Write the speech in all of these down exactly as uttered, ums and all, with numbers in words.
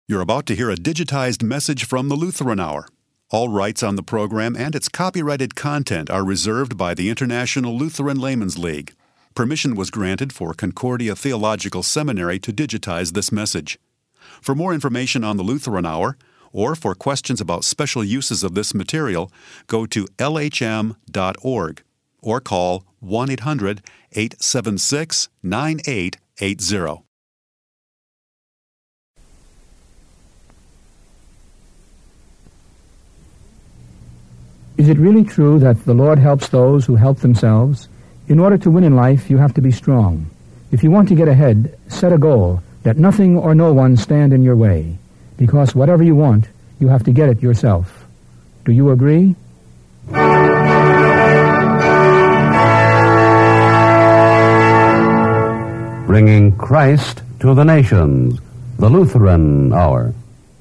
You're about to hear a digitized message from the Lutheran Hour. All rights on the program and its copyrighted content are reserved by the International Lutheran Laymen's League. Permission was granted for Concordia Theological Seminary to digitize this message. For more information on the Lutheran Hour, or for questions about special uses of this material, go to L H M dot org or call one eight hundred, eight seven six, nine eight eight zero. Is it really true that the Lord helps those who help themselves? In order to win in life, you have to be strong. If you want to get ahead, set a goal that nothing or no one stand in your way, because whatever you want, you have to get it yourself. Do you agree? Bringing Christ to the nations, the Lutheran Hour.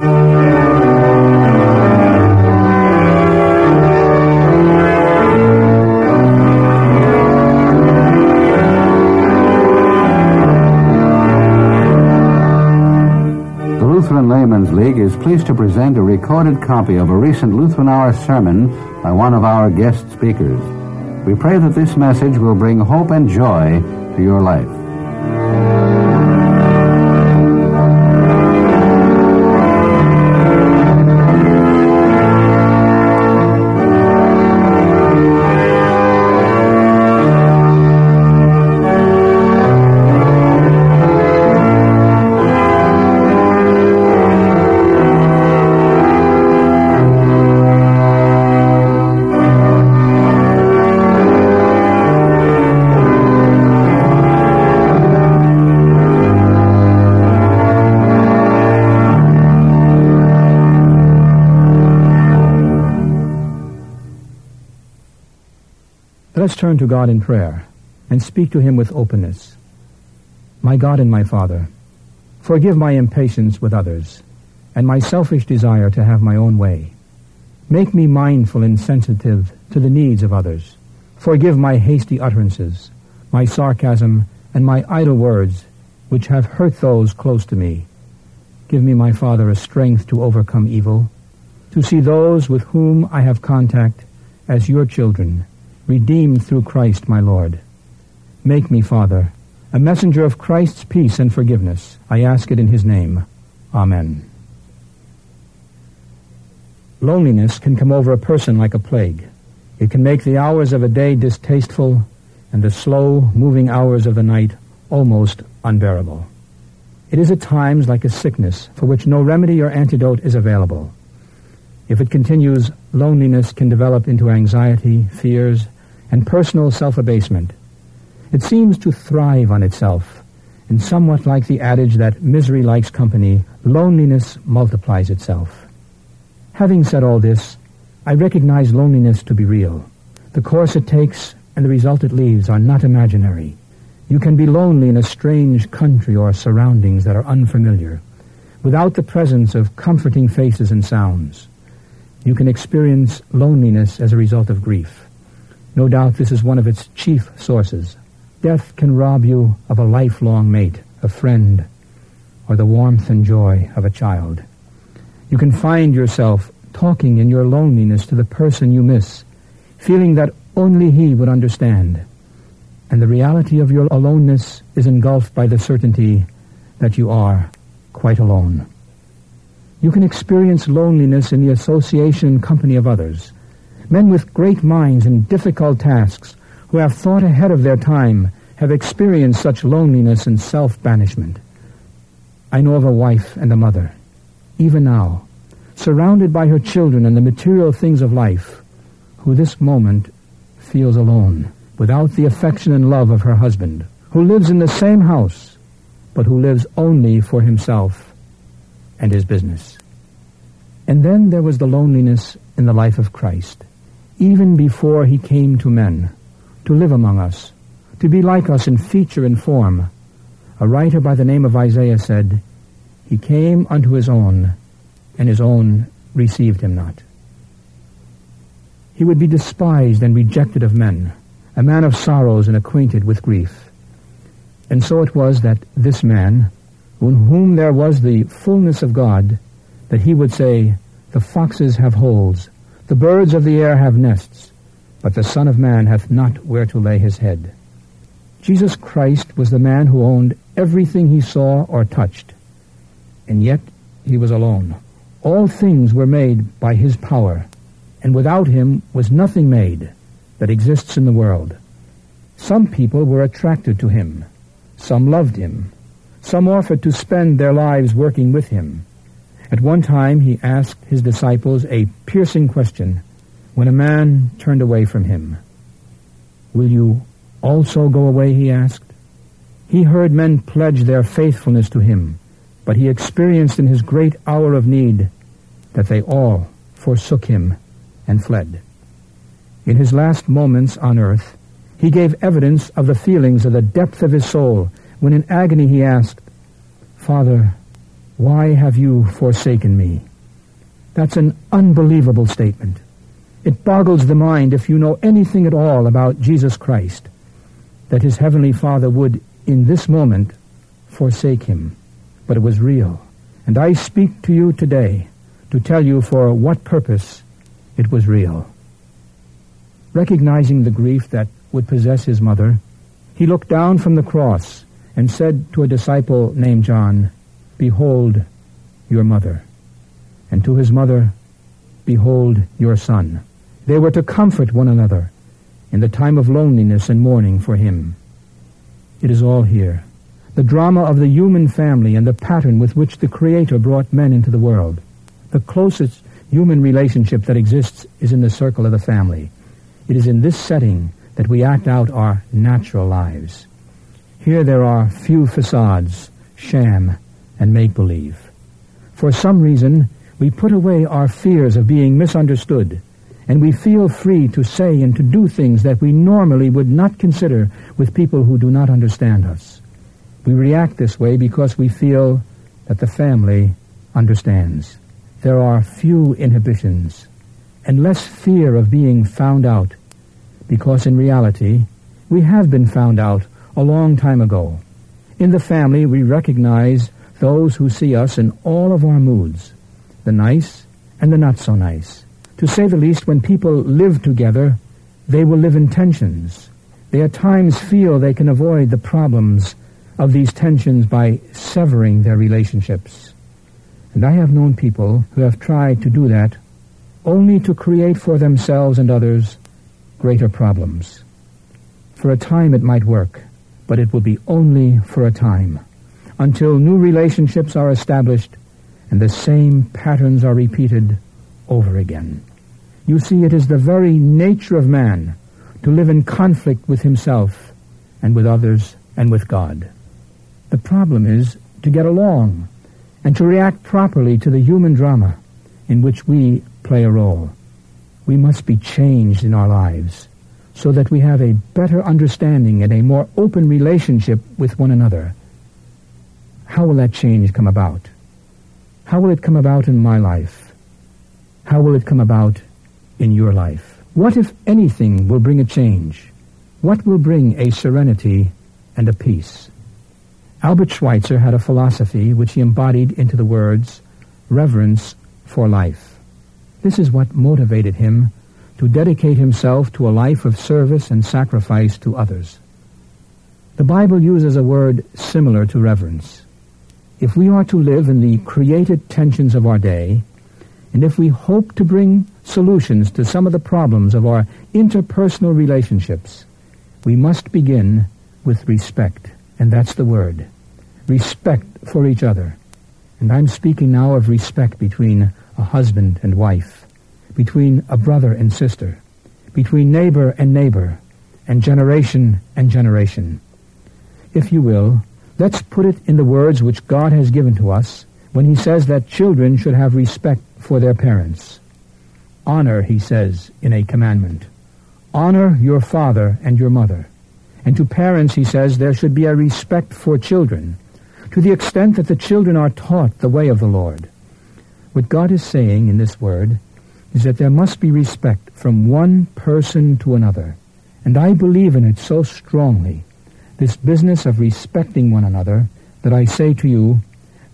Lutheran Laymen's League is pleased to present a recorded copy of a recent Lutheran Hour sermon by one of our guest speakers. We pray that this message will bring hope and joy to your life. Let's turn to God in prayer and speak to Him with openness. My God and my Father, forgive my impatience with others and my selfish desire to have my own way. Make me mindful and sensitive to the needs of others. Forgive my hasty utterances, my sarcasm, and my idle words, which have hurt those close to me. Give me, my Father, a strength to overcome evil, to see those with whom I have contact as your children, redeemed through Christ my Lord. Make me, Father, a messenger of Christ's peace and forgiveness. I ask it in His name. Amen. Loneliness can come over a person like a plague. It can make the hours of a day distasteful and the slow-moving hours of the night almost unbearable. It is at times like a sickness for which no remedy or antidote is available. If it continues, loneliness can develop into anxiety, fears, and personal self-abasement. It seems to thrive on itself, and somewhat like the adage that misery likes company, loneliness multiplies itself. Having said all this, I recognize loneliness to be real. The course it takes and the result it leaves are not imaginary. You can be lonely in a strange country or surroundings that are unfamiliar, without the presence of comforting faces and sounds. You can experience loneliness as a result of grief. No doubt this is one of its chief sources. Death can rob you of a lifelong mate, a friend, or the warmth and joy of a child. You can find yourself talking in your loneliness to the person you miss, feeling that only he would understand. And the reality of your aloneness is engulfed by the certainty that you are quite alone. You can experience loneliness in the association and company of others. Men with great minds and difficult tasks who have thought ahead of their time have experienced such loneliness and self-banishment. I know of a wife and a mother, even now, surrounded by her children and the material things of life, who this moment feels alone, without the affection and love of her husband, who lives in the same house, but who lives only for himself and his business. And then there was the loneliness in the life of Christ, even before he came to men, to live among us, to be like us in feature and form. A writer by the name of Isaiah said, "He came unto his own, and his own received him not." He would be despised and rejected of men, a man of sorrows and acquainted with grief. And so it was that this man, in whom there was the fullness of God, that he would say, "The foxes have holes, the birds of the air have nests, but the Son of Man hath not where to lay his head." Jesus Christ was the man who owned everything he saw or touched, and yet he was alone. All things were made by his power, and without him was nothing made that exists in the world. Some people were attracted to him. Some loved him. Some offered to spend their lives working with him. At one time he asked his disciples a piercing question when a man turned away from him. "Will you also go away?" he asked. He heard men pledge their faithfulness to him, but he experienced in his great hour of need that they all forsook him and fled. In his last moments on earth, he gave evidence of the feelings of the depth of his soul when in agony he asked, "Father, why have you forsaken me?" That's an unbelievable statement. It boggles the mind, if you know anything at all about Jesus Christ, that his heavenly Father would, in this moment, forsake him. But it was real. And I speak to you today to tell you for what purpose it was real. Recognizing the grief that would possess his mother, he looked down from the cross and said to a disciple named John, "Behold your mother." And to his mother, "Behold your son." They were to comfort one another in the time of loneliness and mourning for him. It is all here. The drama of the human family and the pattern with which the Creator brought men into the world. The closest human relationship that exists is in the circle of the family. It is in this setting that we act out our natural lives. Here there are few facades, sham, and make-believe. For some reason, we put away our fears of being misunderstood, and we feel free to say and to do things that we normally would not consider with people who do not understand us. We react this way because we feel that the family understands. There are few inhibitions and less fear of being found out, because in reality, we have been found out a long time ago. In the family, we recognize those who see us in all of our moods, the nice and the not so nice. To say the least, when people live together, they will live in tensions. They at times feel they can avoid the problems of these tensions by severing their relationships. And I have known people who have tried to do that only to create for themselves and others greater problems. For a time it might work, but it will be only for a time, until new relationships are established and the same patterns are repeated over again. You see, it is the very nature of man to live in conflict with himself and with others and with God. The problem is to get along and to react properly to the human drama in which we play a role. We must be changed in our lives so that we have a better understanding and a more open relationship with one another. How will that change come about? How will it come about in my life? How will it come about in your life? What, if anything, will bring a change? What will bring a serenity and a peace? Albert Schweitzer had a philosophy which he embodied into the words, reverence for life. This is what motivated him to dedicate himself to a life of service and sacrifice to others. The Bible uses a word similar to reverence. If we are to live in the created tensions of our day, and if we hope to bring solutions to some of the problems of our interpersonal relationships, we must begin with respect. And that's the word. Respect for each other. And I'm speaking now of respect between a husband and wife, between a brother and sister, between neighbor and neighbor, and generation and generation. If you will, let's put it in the words which God has given to us when he says that children should have respect for their parents. Honor, he says in a commandment. Honor your father and your mother. And to parents, he says, there should be a respect for children, to the extent that the children are taught the way of the Lord. What God is saying in this word is that there must be respect from one person to another. And I believe in it so strongly, this business of respecting one another, that I say to you,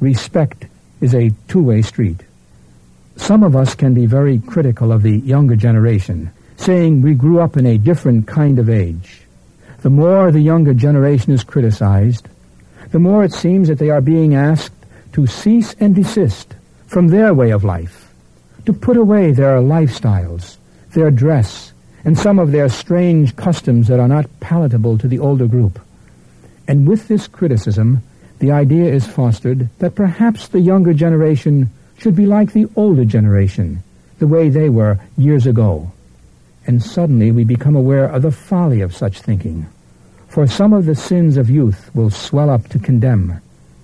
respect is a two-way street. Some of us can be very critical of the younger generation, saying we grew up in a different kind of age. The more the younger generation is criticized, the more it seems that they are being asked to cease and desist from their way of life, to put away their lifestyles, their dress, and some of their strange customs that are not palatable to the older group. And with this criticism, the idea is fostered that perhaps the younger generation should be like the older generation, the way they were years ago. And suddenly we become aware of the folly of such thinking. For some of the sins of youth will swell up to condemn,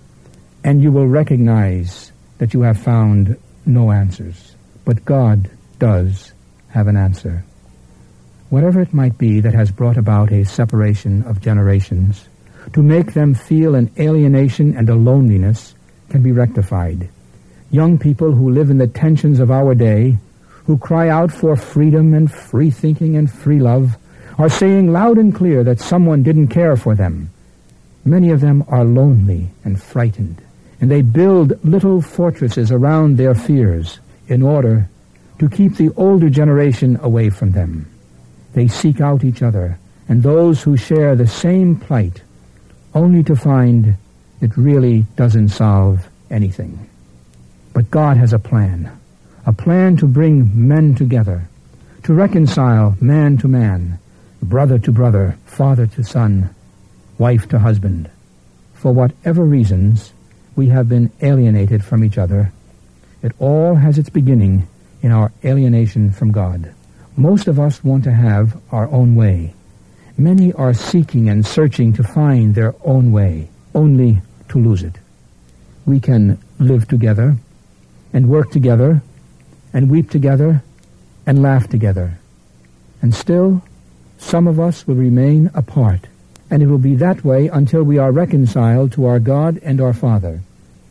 and you will recognize that you have found no answers. But God does have an answer. Whatever it might be that has brought about a separation of generations, to make them feel an alienation and a loneliness, can be rectified. Young people who live in the tensions of our day, who cry out for freedom and free thinking and free love, are saying loud and clear that someone didn't care for them. Many of them are lonely and frightened, and they build little fortresses around their fears in order to keep the older generation away from them. They seek out each other and those who share the same plight, only to find it really doesn't solve anything. But God has a plan, a plan to bring men together, to reconcile man to man, brother to brother, father to son, wife to husband. For whatever reasons we have been alienated from each other, it all has its beginning in our alienation from God. Most of us want to have our own way. Many are seeking and searching to find their own way, only to lose it. We can live together and work together and weep together and laugh together. And still, some of us will remain apart, and it will be that way until we are reconciled to our God and our Father.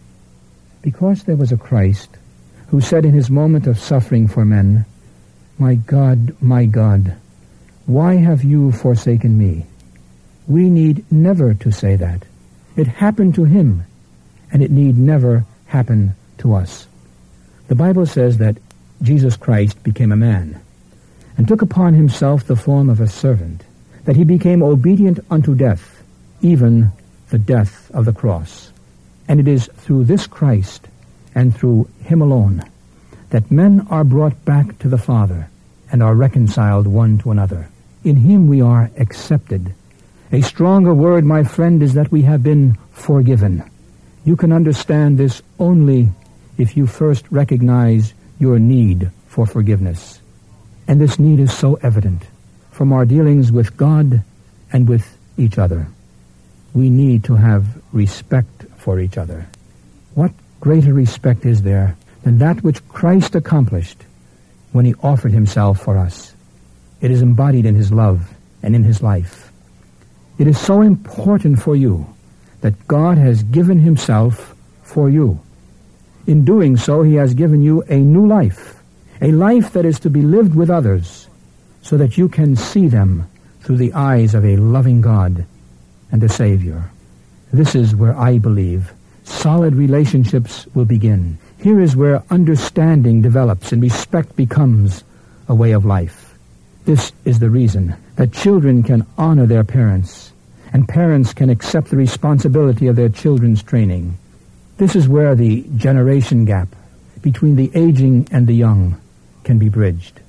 Because there was a Christ who said in his moment of suffering for men, "My God, my God, why have you forsaken me?" We need never to say that. It happened to him, and it need never happen to us. The Bible says that Jesus Christ became a man and took upon himself the form of a servant, that he became obedient unto death, even the death of the cross. And it is through this Christ and through him alone that men are brought back to the Father and are reconciled one to another. In him we are accepted. A stronger word, my friend, is that we have been forgiven. You can understand this only if you first recognize your need for forgiveness. And this need is so evident from our dealings with God and with each other. We need to have respect for each other. What greater respect is there than that which Christ accomplished when he offered himself for us? It is embodied in his love and in his life. It is so important for you that God has given himself for you. In doing so, he has given you a new life, a life that is to be lived with others, so that you can see them through the eyes of a loving God and a Savior. This is where I believe solid relationships will begin. Here is where understanding develops and respect becomes a way of life. This is the reason that children can honor their parents, and parents can accept the responsibility of their children's training. This is where the generation gap between the aging and the young can be bridged.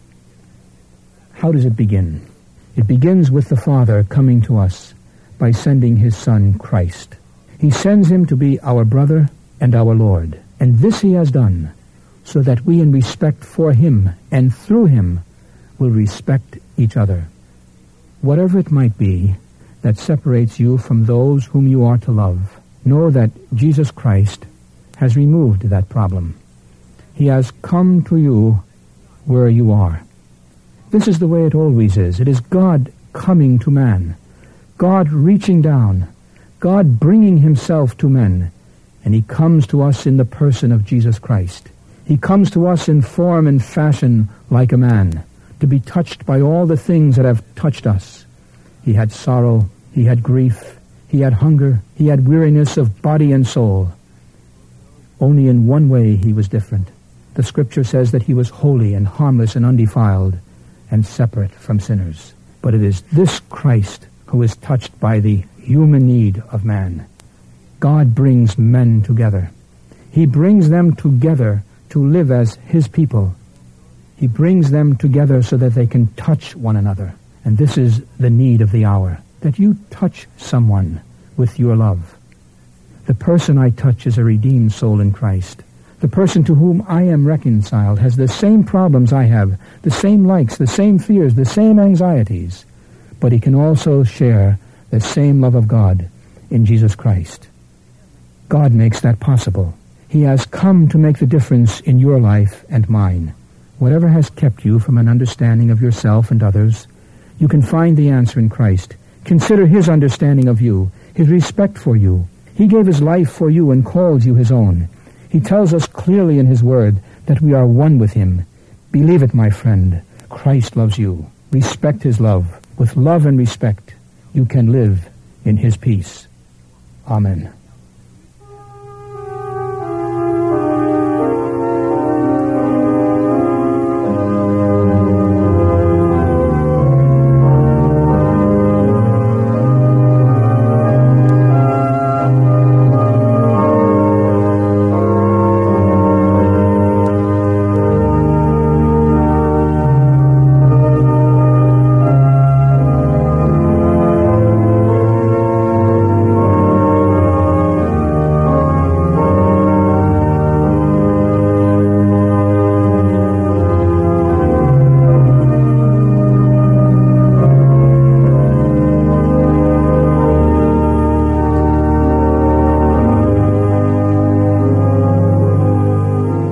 How does it begin? It begins with the Father coming to us by sending his Son, Christ. He sends him to be our brother and our Lord. And this he has done so that we, in respect for him and through him, will respect each other. Whatever it might be that separates you from those whom you are to love, know that Jesus Christ has removed that problem. He has come to you where you are. This is the way it always is. It is God coming to man, God reaching down, God bringing himself to men, and he comes to us in the person of Jesus Christ. He comes to us in form and fashion like a man, to be touched by all the things that have touched us. He had sorrow, he had grief, he had hunger, he had weariness of body and soul. Only in one way he was different. The Scripture says that he was holy and harmless and undefiled and separate from sinners. But it is this Christ who is touched by the human need of man. God brings men together. He brings them together to live as his people. He brings them together so that they can touch one another. And this is the need of the hour, that you touch someone with your love. The person I touch is a redeemed soul in Christ. The person to whom I am reconciled has the same problems I have, the same likes, the same fears, the same anxieties, but he can also share the same love of God in Jesus Christ. God makes that possible. He has come to make the difference in your life and mine. Whatever has kept you from an understanding of yourself and others, you can find the answer in Christ. Consider his understanding of you, his respect for you. He gave his life for you and calls you his own. He tells us clearly in his word that we are one with him. Believe it, my friend. Christ loves you. Respect his love. With love and respect, you can live in his peace. Amen.